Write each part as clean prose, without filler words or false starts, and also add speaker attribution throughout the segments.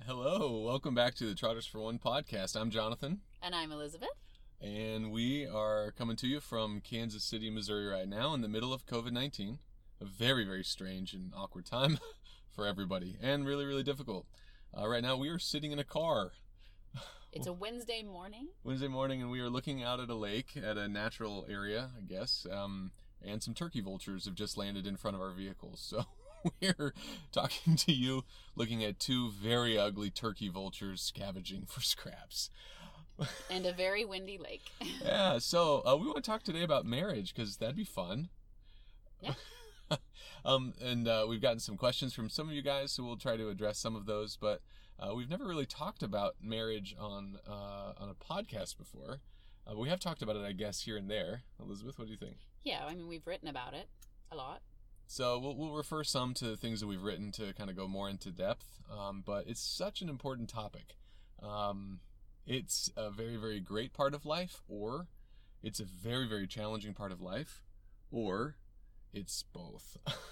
Speaker 1: Hello, welcome back to the Trotters for One podcast. I'm Jonathan.
Speaker 2: And I'm Elizabeth.
Speaker 1: And we are coming to you from Kansas City, Missouri right now in the middle of COVID-19. A very, very strange and awkward time for everybody and really, really difficult. Right now we are sitting in a car.
Speaker 2: It's a Wednesday morning.
Speaker 1: And we are looking out at a lake at a natural area, I guess. And some turkey vultures have just landed in front of our vehicles. So we're talking to you looking at two very ugly turkey vultures scavenging for scraps.
Speaker 2: And a very windy lake.
Speaker 1: Yeah, so we want to talk today about marriage because that'd be fun.
Speaker 2: Yeah.
Speaker 1: We've gotten some questions from some of you guys, so we'll try to address some of those. But we've never really talked about marriage on a podcast before. We have talked about it, I guess, here and there. Elizabeth, what do you think?
Speaker 2: Yeah, I mean, we've written about it a lot.
Speaker 1: So we'll refer some to things that we've written to kind of go more into depth. But it's such an important topic. It's a very, very great part of life, or it's a very, very challenging part of life, or it's both.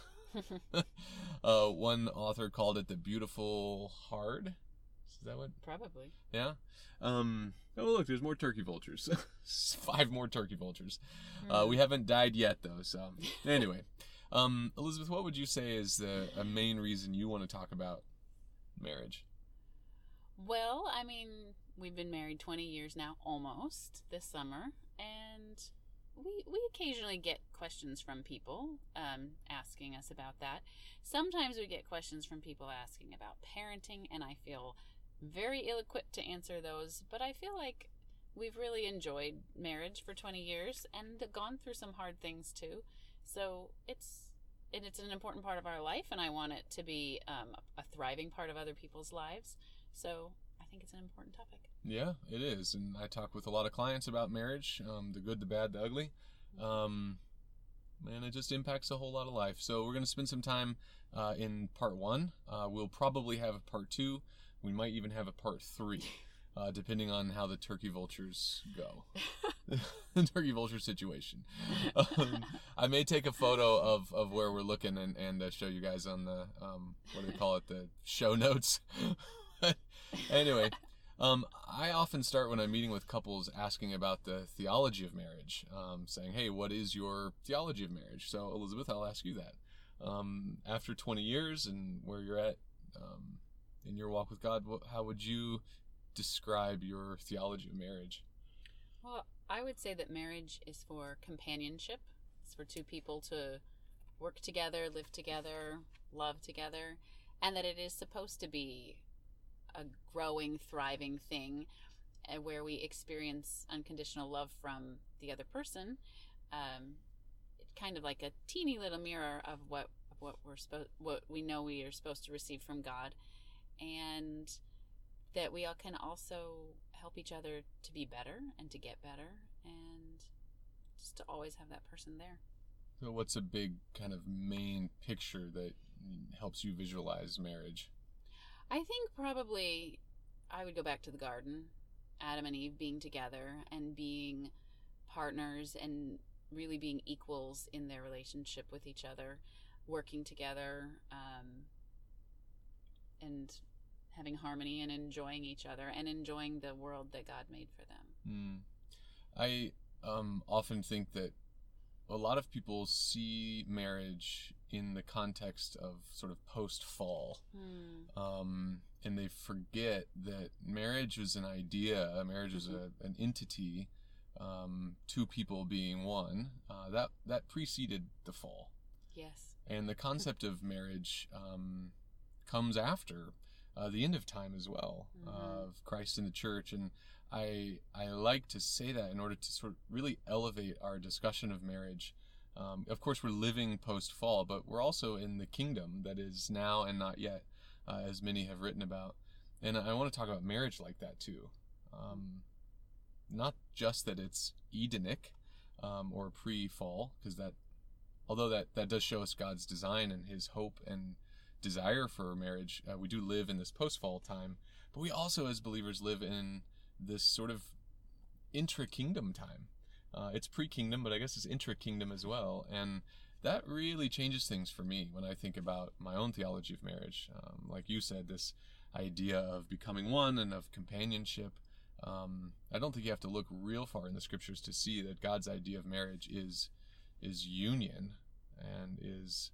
Speaker 1: One author called it the beautiful hard. Is that what?
Speaker 2: Probably.
Speaker 1: Yeah. Oh, look, there's more turkey vultures. 5 more turkey vultures. We haven't died yet, though. So anyway, Elizabeth, what would you say is a main reason you want to talk about marriage?
Speaker 2: Well, I mean, we've been married 20 years now, almost, this summer, and we occasionally get questions from people asking us about that. Sometimes we get questions from people asking about parenting, and I feel very ill-equipped to answer those, but I feel like we've really enjoyed marriage for 20 years and gone through some hard things too. So it's an important part of our life, and I want it to be a thriving part of other people's lives. So I think it's an important topic.
Speaker 1: Yeah, it is. And I talk with a lot of clients about marriage, the good, the bad, the ugly. And it just impacts a whole lot of life. So we're going to spend some time in part 1. We'll probably have a part 2. We might even have a part 3, depending on how the turkey vultures go. The turkey vulture situation. I may take a photo of where we're looking and show you guys on the, what do they call it, the show notes. Anyway, I often start when I'm meeting with couples asking about the theology of marriage, saying, hey, what is your theology of marriage? So, Elizabeth, I'll ask you that. After 20 years and where you're at in your walk with God, how would you describe your theology of marriage?
Speaker 2: Well, I would say that marriage is for companionship. It's for two people to work together, live together, love together, and that it is supposed to be a growing, thriving thing where we experience unconditional love from the other person. Kind of like a teeny little mirror of what we know we are supposed to receive from God, and that we all can also help each other to be better and to get better, and just to always have that person there.
Speaker 1: So what's a big kind of main picture that helps you visualize marriage?
Speaker 2: I think probably I would go back to the garden, Adam and Eve being together and being partners and really being equals in their relationship with each other, working together, and having harmony and enjoying each other and enjoying the world that God made for them.
Speaker 1: I often think that a lot of people see marriage in the context of sort of post-fall. And they forget that marriage is an idea, marriage is an entity, two people being one, that preceded the fall.
Speaker 2: Yes.
Speaker 1: And the concept of marriage comes after the end of time as well, of Christ and the church. And I like to say that in order to sort of really elevate our discussion of marriage. Of course, we're living post-fall, but we're also in the kingdom that is now and not yet, as many have written about. And I want to talk about marriage like that too. Not just that it's Edenic or pre-fall, because although that does show us God's design and his hope and desire for marriage, we do live in this post-fall time, but we also as believers live in this sort of intra-kingdom time. It's pre-kingdom, but I guess it's intra-kingdom as well. And that really changes things for me when I think about my own theology of marriage. Like you said, this idea of becoming one and of companionship. I don't think you have to look real far in the scriptures to see that God's idea of marriage is union and is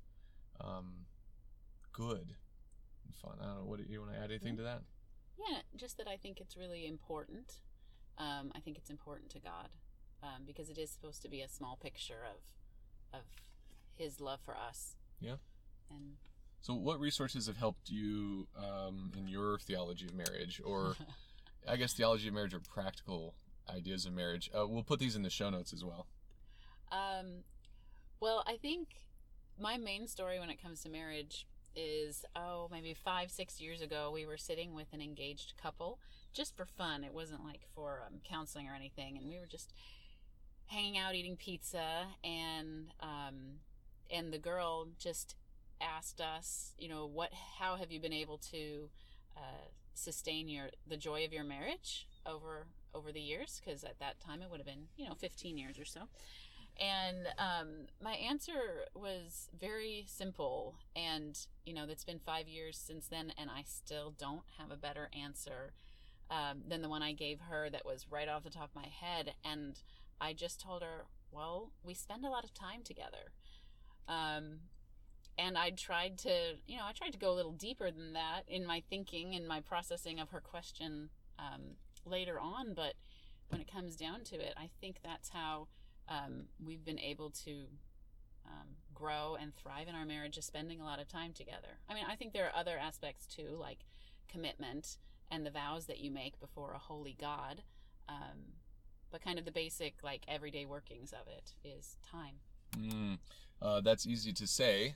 Speaker 1: good and fun. I don't know. What do you want to add anything to that?
Speaker 2: Yeah, just that I think it's really important. I think it's important to God because it is supposed to be a small picture of His love for us.
Speaker 1: Yeah.
Speaker 2: And
Speaker 1: so, what resources have helped you in your theology of marriage, or I guess theology of marriage or practical ideas of marriage? We'll put these in the show notes as well.
Speaker 2: Well, I think my main story when it comes to marriage is, maybe 5-6 years ago, we were sitting with an engaged couple just for fun. It wasn't like for counseling or anything. And we were just hanging out, eating pizza. And the girl just asked us, how have you been able to sustain the joy of your marriage over the years? Because at that time it would have been, 15 years or so. And my answer was very simple, and it's been 5 years since then, and I still don't have a better answer than the one I gave her that was right off the top of my head. And I just told her, well, we spend a lot of time together. And I tried to go a little deeper than that in my thinking and my processing of her question later on. But when it comes down to it, I think that's how we've been able to grow and thrive in our marriage, is spending a lot of time together. I mean, I think there are other aspects too, like commitment and the vows that you make before a holy God. But kind of the basic, like, everyday workings of it is time.
Speaker 1: That's easy to say.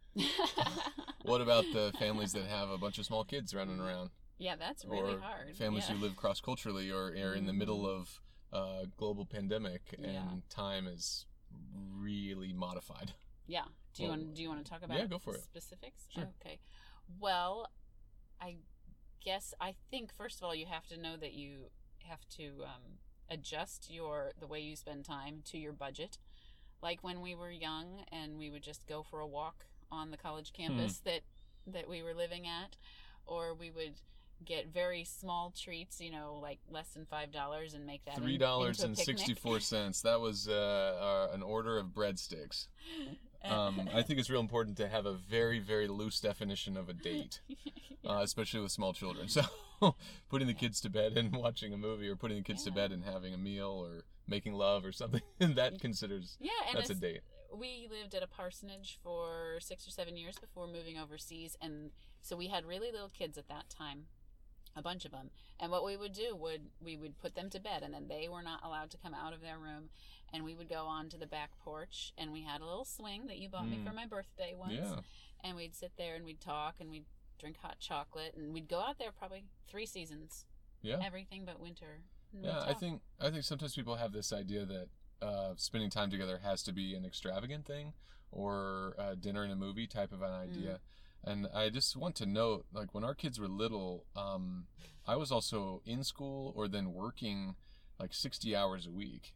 Speaker 1: What about the families that have a bunch of small kids running around?
Speaker 2: Yeah, that's really hard.
Speaker 1: Families who live cross-culturally or are in the middle of global pandemic, and time is really modified.
Speaker 2: Yeah. Do you want to talk about
Speaker 1: go for it.
Speaker 2: Specifics?
Speaker 1: Sure.
Speaker 2: Okay. Well, I think first of all you have to know that you have to adjust the way you spend time to your budget. Like when we were young and we would just go for a walk on the college campus that we were living at, or we would get very small treats, like less than $5, and make that
Speaker 1: $3.64. That was an order of breadsticks. I think it's real important to have a very, very loose definition of a date, especially with small children. So putting the kids to bed and watching a movie, or putting the kids to bed and having a meal, or making love or something, that's a date.
Speaker 2: We lived at a parsonage for 6 or 7 years before moving overseas, and so we had really little kids at that time. A bunch of them. And what we would do we would put them to bed, and then they were not allowed to come out of their room, and we would go on to the back porch, and we had a little swing that you bought me for my birthday once. Yeah. And we'd sit there and we'd talk and we'd drink hot chocolate, and we'd go out there probably 3 seasons. Yeah. Everything but winter.
Speaker 1: Yeah, I think sometimes people have this idea that spending time together has to be an extravagant thing, or dinner and a movie type of an idea. And I just want to note, like, when our kids were little, I was also in school or then working like 60 hours a week.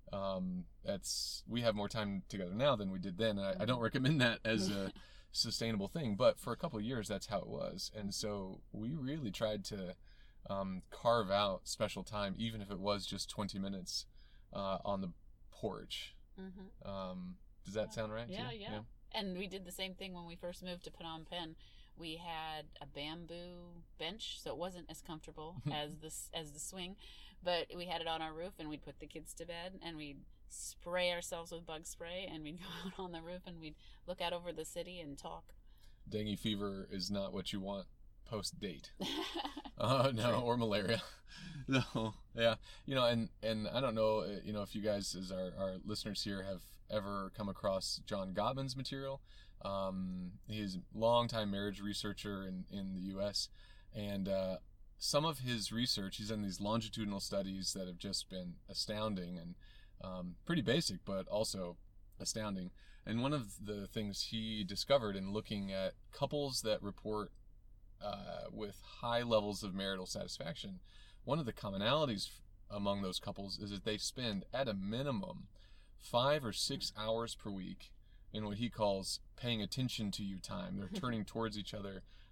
Speaker 1: We have more time together now than we did then. And I don't recommend that as a sustainable thing, but for a couple of years, that's how it was. And so we really tried to carve out special time, even if it was just 20 minutes on the porch. Does that sound right?
Speaker 2: Yeah. And we did the same thing when we first moved to Phnom Penh. We had a bamboo bench, so it wasn't as comfortable as the swing, but we had it on our roof, and we'd put the kids to bed, and we'd spray ourselves with bug spray, and we'd go out on the roof, and we'd look out over the city and talk.
Speaker 1: Dengue fever is not what you want post-date. No, or malaria. No, yeah. And I don't know, if you guys, as our listeners here, have ever come across John Gottman's material. He's a longtime marriage researcher in the U.S., and some of his research, he's done these longitudinal studies that have just been astounding and pretty basic, but also astounding. And one of the things he discovered in looking at couples that report with high levels of marital satisfaction, one of the commonalities among those couples is that they spend, at a minimum, 5 or 6 hours per week in what he calls paying attention to you time. They're turning towards each other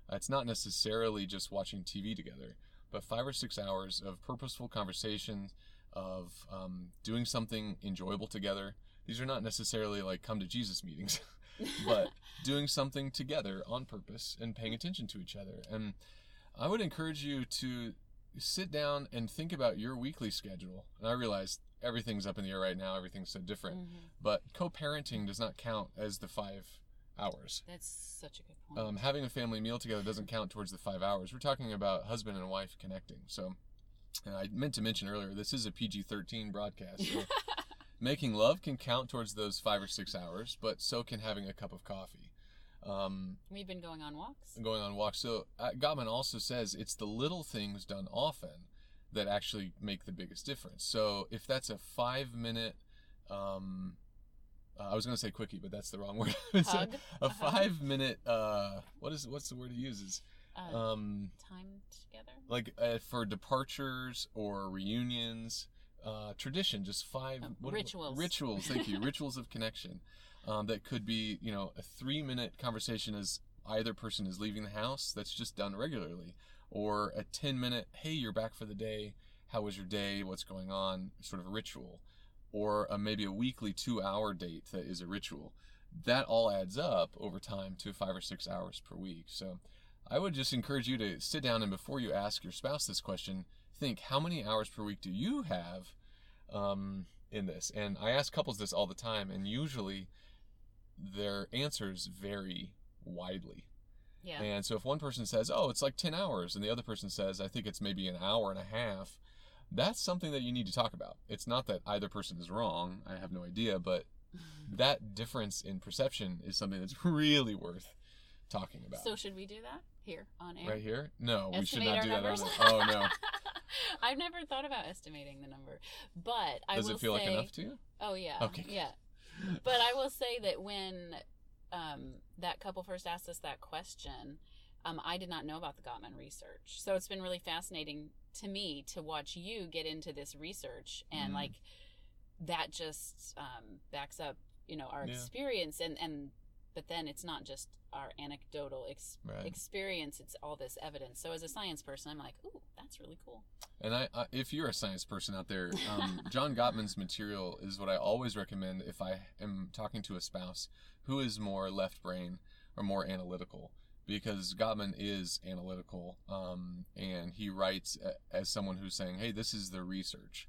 Speaker 1: It's not necessarily just watching TV together, but 5 or 6 hours of purposeful conversation, of doing something enjoyable together. These are not necessarily like come to Jesus meetings, but doing something together on purpose and paying attention to each other. And I would encourage you to sit down and think about your weekly schedule. And I realize everything's up in the air right now. Everything's so different. But co-parenting does not count as the 5 hours.
Speaker 2: That's such a good point.
Speaker 1: Having a family meal together doesn't count towards the 5 hours. We're talking about husband and wife connecting. So I meant to mention earlier, this is a PG-13 broadcast. So making love can count towards those 5 or 6 hours, but so can having a cup of coffee.
Speaker 2: We've been going on walks.
Speaker 1: So Gottman also says it's the little things done often that actually make the biggest difference. So if that's a 5-minute, I was going to say quickie, but that's the wrong word.
Speaker 2: Hug?
Speaker 1: A 5-minute, what's the word he uses?
Speaker 2: Time together?
Speaker 1: Like for departures or reunions, tradition, just 5
Speaker 2: rituals.
Speaker 1: Rituals, thank you. Rituals of connection. That could be, a 3-minute conversation as either person is leaving the house. That's just done regularly. Or a 10-minute, hey, you're back for the day. How was your day? What's going on? Sort of a ritual. Or maybe a weekly 2-hour date that is a ritual. That all adds up over time to 5 or 6 hours per week. So I would just encourage you to sit down and before you ask your spouse this question, think, how many hours per week do you have in this? And I ask couples this all the time, and usually their answers vary widely.
Speaker 2: Yeah.
Speaker 1: And so if one person says, oh, it's like 10 hours, and the other person says, I think it's maybe an hour and a half, that's something that you need to talk about. It's not that either person is wrong. I have no idea, but that difference in perception is something that's really worth talking about.
Speaker 2: So should we do that here on air?
Speaker 1: Right here? No, we should
Speaker 2: Estimate
Speaker 1: not
Speaker 2: our
Speaker 1: do
Speaker 2: numbers?
Speaker 1: that on it. Oh, no.
Speaker 2: I've never thought about estimating the number, but I will say...
Speaker 1: Does it feel like enough to you?
Speaker 2: Oh, yeah.
Speaker 1: Okay.
Speaker 2: Yeah. But I will say that when that couple first asked us that question, I did not know about the Gottman research. So it's been really fascinating to me to watch you get into this research, and like that just backs up, our experience, and but then it's not just our anecdotal experience, it's all this evidence. So as a science person, I'm like, ooh, that's really cool.
Speaker 1: And I if you're a science person out there, John Gottman's material is what I always recommend if I am talking to a spouse who is more left brain or more analytical, because Gottman is analytical, and he writes as someone who's saying, hey, this is the research.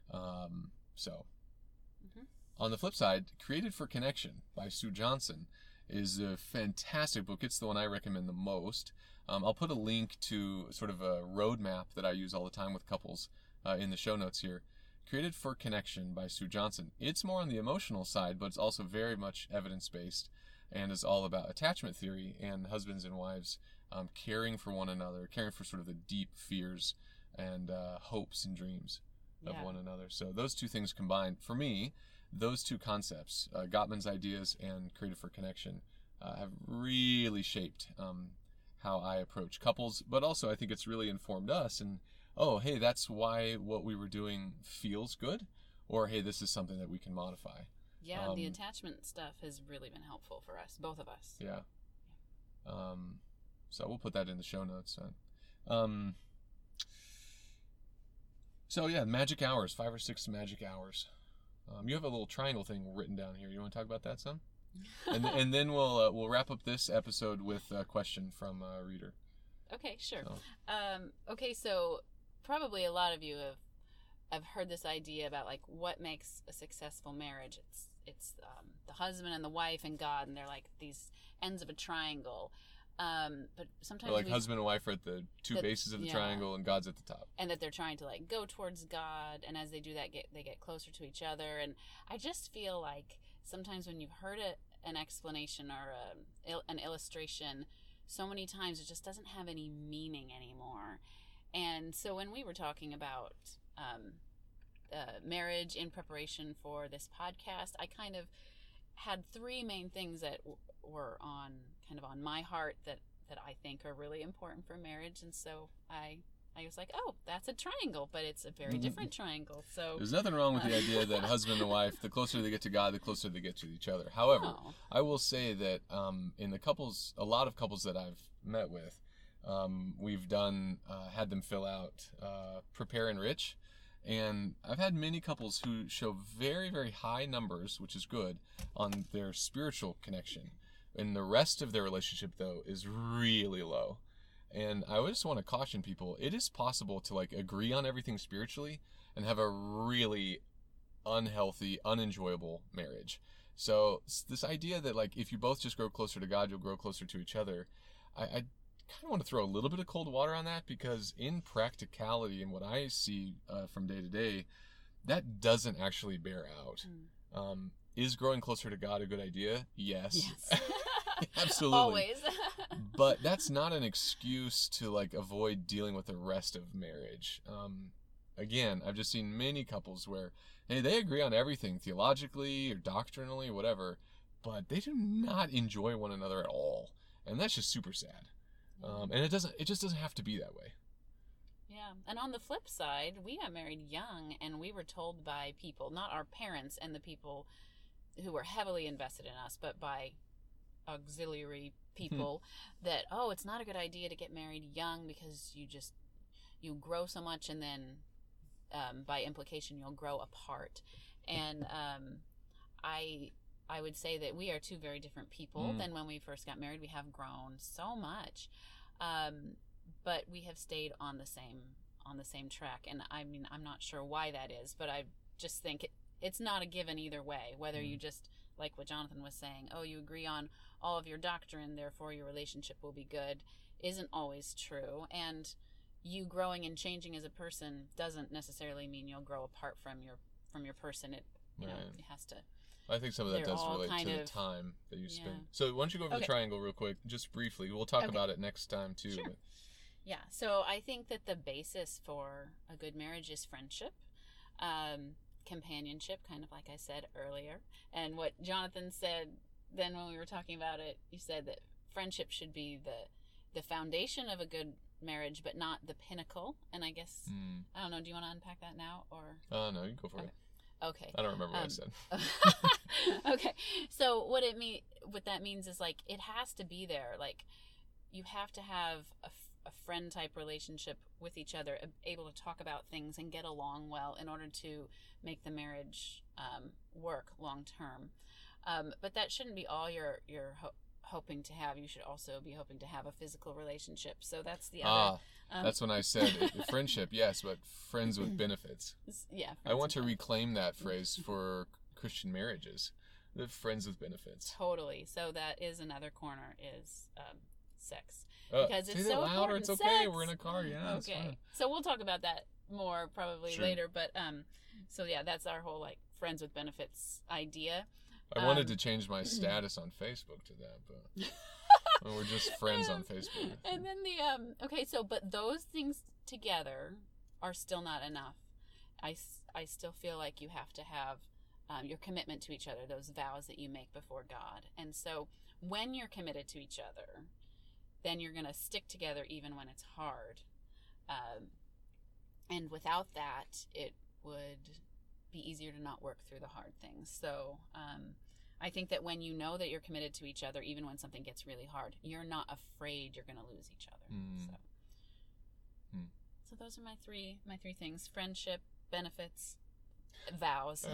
Speaker 1: On the flip side, Created for Connection by Sue Johnson is a fantastic book. It's the one I recommend the most. I'll put a link to sort of a roadmap that I use all the time with couples in the show notes here. Created for Connection by Sue Johnson. It's more on the emotional side, but it's also very much evidence-based and is all about attachment theory and husbands and wives caring for one another, caring for sort of the deep fears and hopes and dreams of one another. So those two things combined, for me, those two concepts, Gottman's ideas and Created for Connection, have really shaped how I approach couples, but also I think it's really informed us. And, oh, hey, that's why what we were doing feels good, or, hey, this is something that we can modify.
Speaker 2: Yeah, the attachment stuff has really been helpful for us, both of us.
Speaker 1: Yeah. So we'll put that in the show notes. So, yeah, magic hours, 5 or 6 magic hours. You have a little triangle thing written down here. You want to talk about that some? And then we'll wrap up this episode with a question from a reader.
Speaker 2: Okay, sure. So probably a lot of you have heard this idea about like what makes a successful marriage. It's the husband and the wife and God, and they're like these ends of a triangle. But sometimes
Speaker 1: or like husband and wife are at the two bases of the triangle, and God's at the top.
Speaker 2: And that they're trying to like go towards God, and as they do that, they get closer to each other. And I just feel like sometimes when you've heard an explanation or an illustration so many times, it just doesn't have any meaning anymore. And so when we were talking about marriage in preparation for this podcast, I kind of had 3 main things that were on my heart that I think are really important for marriage. And so I was like, oh, that's a triangle, but it's a very different triangle. So
Speaker 1: there's nothing wrong with the idea that husband and wife, the closer they get to God, the closer they get to each other. However, I will say that in a lot of couples that I've met with, we've done had them fill out Prepare Enrich, and I've had many couples who show very, very high numbers, which is good, on their spiritual connection, and the rest of their relationship though is really low. And I just want to caution people, it is possible to like agree on everything spiritually and have a really unhealthy, unenjoyable marriage. So this idea that like if you both just grow closer to God, you'll grow closer to each other, I kind of want to throw a little bit of cold water on that, because in practicality and what I see from day to day, that doesn't actually bear out. Is growing closer to God a good idea? Yes. Absolutely.
Speaker 2: Always.
Speaker 1: But that's not an excuse to like avoid dealing with the rest of marriage. Again, I've just seen many couples where, hey, they agree on everything theologically or doctrinally, whatever, but they do not enjoy one another at all, and that's just super sad. And it just doesn't have to be that way.
Speaker 2: Yeah, and on the flip side, we got married young, and we were told by people, not our parents and the people who were heavily invested in us, but by auxiliary people, that, oh, it's not a good idea to get married young because you grow so much, and then by implication you'll grow apart. And I would say that we are two very different people than when we first got married. We have grown so much, but we have stayed on the same track. And I mean, I'm not sure why that is, but I just think it's not a given either way. Whether you just, like what Jonathan was saying, oh, you agree on all of your doctrine, therefore your relationship will be good, isn't always true. And you growing and changing as a person doesn't necessarily mean you'll grow apart from your person. It you know, it has to.
Speaker 1: I think some of that does relate to the time that you spend. So why don't you go over the triangle real quick, just briefly. We'll talk about it next time too.
Speaker 2: Sure.
Speaker 1: But.
Speaker 2: Yeah, so I think that the basis for a good marriage is friendship, companionship, kind of like I said earlier. And what Jonathan said then when we were talking about it, you said that friendship should be the foundation of a good marriage, but not the pinnacle. And I guess, I don't know, do you want to unpack that now? Or?
Speaker 1: No, you go for it.
Speaker 2: Okay.
Speaker 1: I don't remember what I said.
Speaker 2: Okay. So what that means is like it has to be there. Like you have to have a friend type relationship with each other, able to talk about things and get along well in order to make the marriage work long term. But that shouldn't be all you're hoping to have. You should also be hoping to have a physical relationship. So that's the other.
Speaker 1: That's when I said friendship, yes, but friends with benefits.
Speaker 2: Yeah.
Speaker 1: I want to reclaim that phrase for Christian marriages, the friends with benefits.
Speaker 2: Totally. So that is another corner, is sex.
Speaker 1: Because it's so loud, or it's okay. Sex. We're in a car. Yeah.
Speaker 2: Okay. So we'll talk about that more probably later. But so yeah, that's our whole like friends with benefits idea.
Speaker 1: I wanted to change my status on Facebook to that, but we're just friends on Facebook.
Speaker 2: And then but those things together are still not enough. I still feel like you have to have your commitment to each other, those vows that you make before God. And so when you're committed to each other, then you're going to stick together even when it's hard. And without that, it would be easier to not work through the hard things. So I think that when you know that you're committed to each other, even when something gets really hard, you're not afraid you're going to lose each other. So those are my three things: friendship, benefits, vows.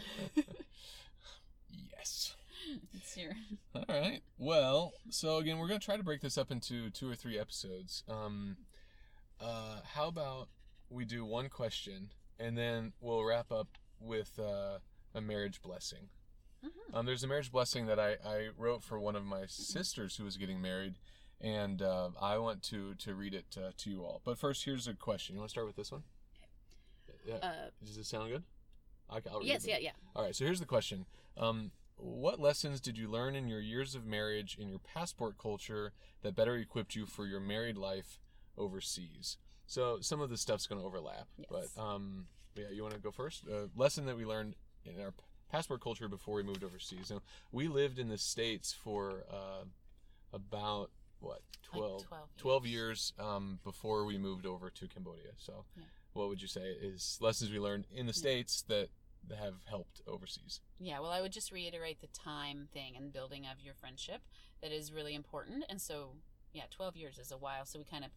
Speaker 1: Yes.
Speaker 2: It's your...
Speaker 1: All right. Well, so again, we're going to try to break this up into 2 or 3 episodes. How about we do one question, and then we'll wrap up with a marriage blessing. Mm-hmm. There's a marriage blessing that I wrote for one of my sisters who was getting married, and I want to read it to you all. But first, here's a question. You want to start with this one? Yeah. Does it sound good? I'll read it.
Speaker 2: Yeah.
Speaker 1: All right, so here's the question. What lessons did you learn in your years of marriage in your passport culture that better equipped you for your married life overseas? So some of this stuff's going to overlap.
Speaker 2: Yes.
Speaker 1: But you want to go first? Lesson that we learned in our passport culture before we moved overseas. Now, we lived in the States for about, 12 years before we moved over to Cambodia. So what would you say is lessons we learned in the States that have helped overseas?
Speaker 2: Yeah, well, I would just reiterate the time thing and building of your friendship. That is really important. And so, 12 years is a while. So we kind of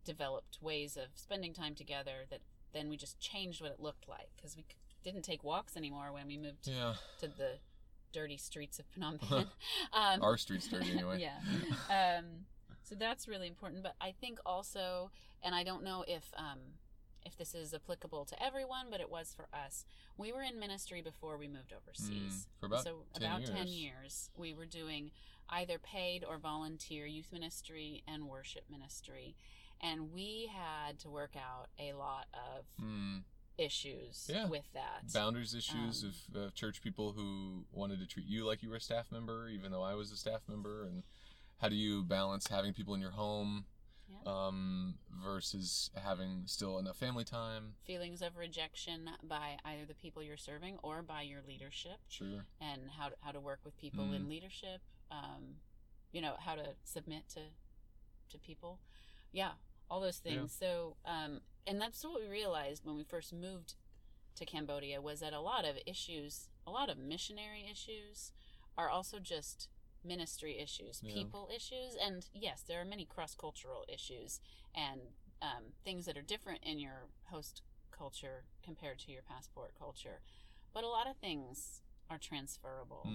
Speaker 2: developed ways of spending time together that then we just changed what it looked like, because we didn't take walks anymore when we moved to the dirty streets of Phnom Penh.
Speaker 1: Our street's dirty anyway.
Speaker 2: Yeah. So that's really important. But I think also, and I don't know if this is applicable to everyone, but it was for us. We were in ministry before we moved overseas.
Speaker 1: For about
Speaker 2: 10 years. We were doing either paid or volunteer youth ministry and worship ministry. And we had to work out a lot of issues with that.
Speaker 1: Boundaries issues of church people who wanted to treat you like you were a staff member, even though I was a staff member. And how do you balance having people in your home versus having still enough family time?
Speaker 2: Feelings of rejection by either the people you're serving or by your leadership.
Speaker 1: Sure.
Speaker 2: And how to work with people in leadership. How to submit to people. Yeah, all those things. Yeah. So, and that's what we realized when we first moved to Cambodia, was that a lot of missionary issues are also just ministry issues, people issues. And yes, there are many cross-cultural issues and things that are different in your host culture compared to your passport culture. But a lot of things are transferable.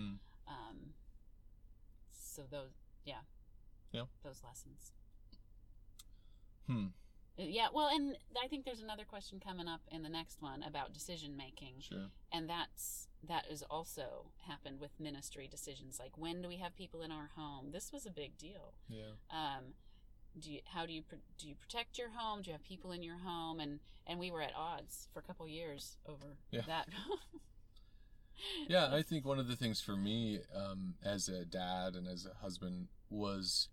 Speaker 2: So those lessons. Yeah, well, and I think there's another question coming up in the next one about decision making.
Speaker 1: Sure.
Speaker 2: And that is also happened with ministry decisions. Like, when do we have people in our home? This was a big deal.
Speaker 1: Yeah.
Speaker 2: Do you protect your home? Do you have people in your home? And we were at odds for a couple years over that.
Speaker 1: Yeah, I think one of the things for me as a dad and as a husband was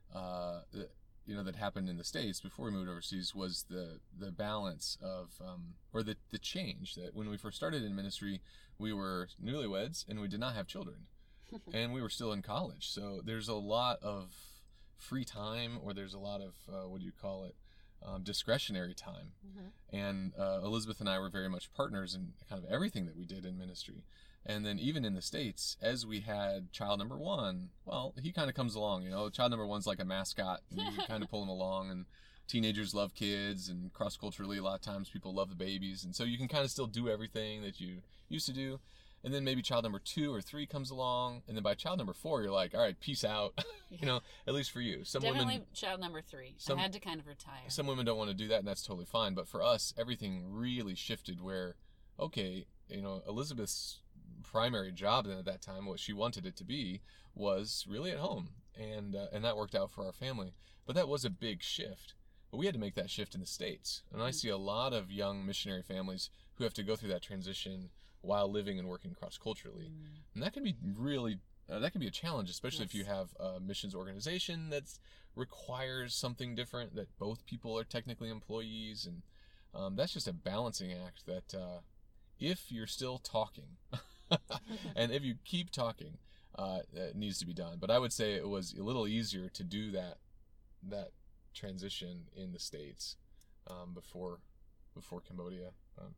Speaker 1: that happened in the States before we moved overseas, was the balance of or the change that when we first started in ministry, we were newlyweds and we did not have children and we were still in college. So there's a lot of free time, or there's a lot of discretionary time. And Elizabeth and I were very much partners in kind of everything that we did in ministry. And then even in the States, as we had child number one, well, he kind of comes along, child number one's like a mascot, and you kind of pull him along, and teenagers love kids, and cross-culturally, a lot of times people love the babies. And so you can kind of still do everything that you used to do. And then maybe child number 2 or 3 comes along, and then by child number 4, you're like, all right, peace out, at least for you.
Speaker 2: Definitely child number 3. I had to kind of retire.
Speaker 1: Some women don't want to do that, and that's totally fine. But for us, everything really shifted where, okay, Elizabeth's primary job then at that time, what she wanted it to be, was really at home, and that worked out for our family. But that was a big shift. But we had to make that shift in the States, and I see a lot of young missionary families who have to go through that transition while living and working cross-culturally. And that can be really that can be a challenge, especially if you have a missions organization that requires something different, that both people are technically employees, and that's just a balancing act that if you're still talking and if you keep talking, it needs to be done. But I would say it was a little easier to do that transition in the States before Cambodia.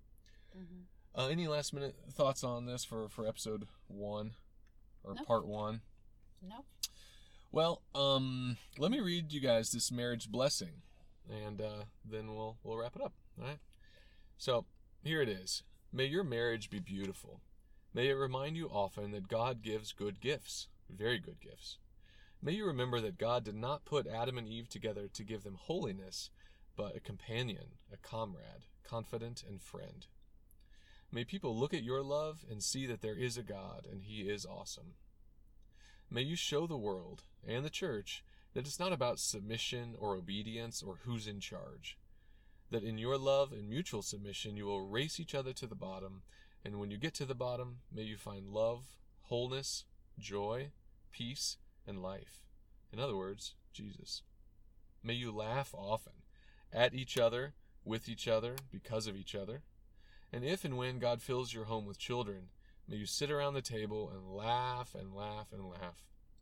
Speaker 1: Any last minute thoughts on this for episode 1 or part 1?
Speaker 2: Nope.
Speaker 1: Well, let me read you guys this marriage blessing, and then we'll wrap it up. All right. So here it is. May your marriage be beautiful. May it remind you often that God gives good gifts, very good gifts. May you remember that God did not put Adam and Eve together to give them holiness, but a companion, a comrade, confidant, and friend. May people look at your love and see that there is a God, and He is awesome. May you show the world and the church that it's not about submission or obedience or who's in charge. That in your love and mutual submission you will race each other to the bottom, and when you get to the bottom, may you find love, wholeness, joy, peace, and life. In other words, Jesus. May you laugh often, at each other, with each other, because of each other. And if and when God fills your home with children, may you sit around the table and laugh and laugh and laugh.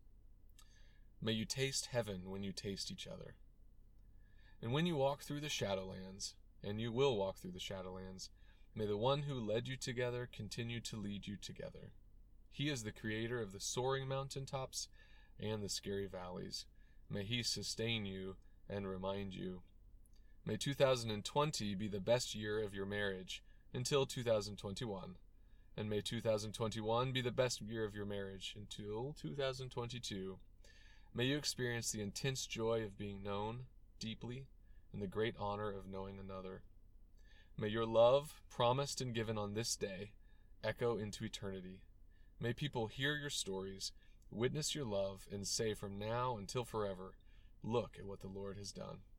Speaker 1: May you taste heaven when you taste each other. And when you walk through the Shadowlands, and you will walk through the Shadowlands, may the one who led you together continue to lead you together. He is the creator of the soaring mountaintops and the scary valleys. May He sustain you and remind you May 2020 be the best year of your marriage until 2021. And may 2021 be the best year of your marriage until 2022. May you experience the intense joy of being known deeply and the great honor of knowing another. May your love, promised and given on this day, echo into eternity. May people hear your stories, witness your love, and say from now until forever, look at what the Lord has done.